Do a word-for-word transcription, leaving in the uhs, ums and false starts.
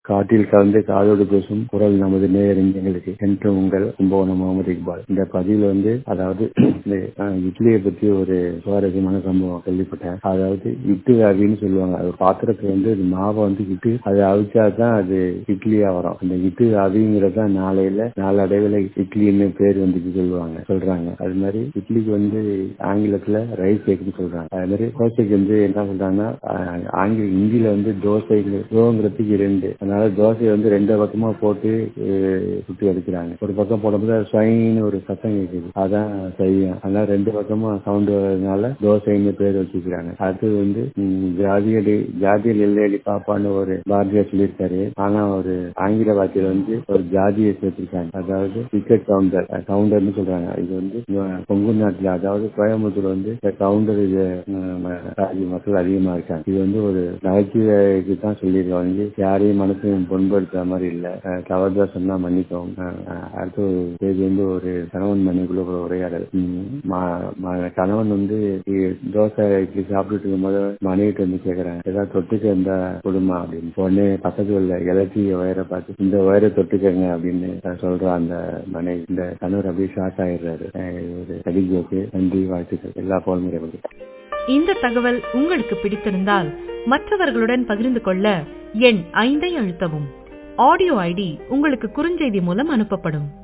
காற்றில் கலந்து காதோடு பேசும் குரல் நமது நேயறிஞர்களுக்கு என்று உங்கள் கும்பகோணம் முகமது இக்பால். இந்த பதிவில் வந்து அதாவது இந்த இட்லியை பற்றி ஒரு சுவாரஸ்யமான சம்பவம் கேள்விப்பட்டேன். அதாவது இட்டு அவின்னு சொல்லுவாங்க. அது பாத்திரத்துல வந்து மாவை வந்து இட்டு அதை அவிச்சாதான் அது இட்லியா வரும். அந்த இட்டு அவிங்கிறதா நாளையில நாளடைவில் இட்லின்னு பேர் வந்துட்டு சொல்லுவாங்க சொல்றாங்க. அது மாதிரி இட்லிக்கு வந்து ஆங்கிலத்துல ரைஸ் கேக்குன்னு சொல்றாங்க. அது மாதிரி தோசைக்கு வந்து என்ன சொல்றாங்கன்னா ஆங்கில இந்தியில வந்து தோசை தோங்கிறதுக்கு இரண்டு, அதனால தோசையை வந்து ரெண்டு பக்கமா போட்டு சுத்தி எடுக்கிறாங்க. ஒரு பக்கம் போடும்போது ஸ்வைன்னு ஒரு சத்தம் கேட்குது, அதான் செய்யும். அதனால ரெண்டு பக்கமா சவுண்ட் வரதுனால தோசைன்னு பேர் வச்சுக்கிறாங்க. அது வந்து ஜாதியடி ஜாதியில் இல்லையடி பாப்பான்னு ஒரு பாரதியார் சொல்லியிருக்காரு. ஆனா ஒரு ஆங்கில வார்த்தையில வந்து ஒரு ஜாதியை சேர்த்திருக்காங்க. அதாவது டிக்கெட் கவுண்டர் கவுண்டர்னு சொல்றாங்க. இது வந்து கொங்கு நாட்டுல அதாவது கோயம்புத்தூர் வந்து கவுண்டர் ஜாதி மக்கள் அதிகமா இருக்காங்க. இது வந்து ஒரு நகைச்சுவைக்கு தான் சொல்லியிருக்காங்க. யாரையும் மனசு புண்படுத்துற மாதிரி இல்ல. தவறுதா சொன்னா மன்னிக்கவும். அடுத்த செய்தி வந்து ஒரு கணவன் மனைவிக்குள்ள உரையாடல். கணவன் வந்து தோசை இட்லி சாப்பிட்டுட்டு இருக்கும்போது மனைவிட்டு வந்து கேக்குறாங்க, ஏதாவது தொட்டுக்க இருந்தா கொடுமா அப்படின்னு. உடனே பக்கத்துல உள்ள இலச்சி உயர பார்த்து இந்த உயர தொட்டுக்கங்க அப்படின்னு சொல்ற அந்த மனைவி. இந்த கணவர் அப்படியே ஷாக் ஆயிடுறாரு. ஒரு கடிஜோக்கு நன்றி வாழ்த்துக்கள் எல்லா போலும். இந்த தகவல் உங்களுக்கு பிடித்திருந்தால் மற்றவர்களுடன் பகிர்ந்து கொள்ள எண் ஐந்தை அழுத்தவும். ஆடியோ ஐடி உங்களுக்கு குறுஞ்செய்தி மூலம் அனுப்பப்படும்.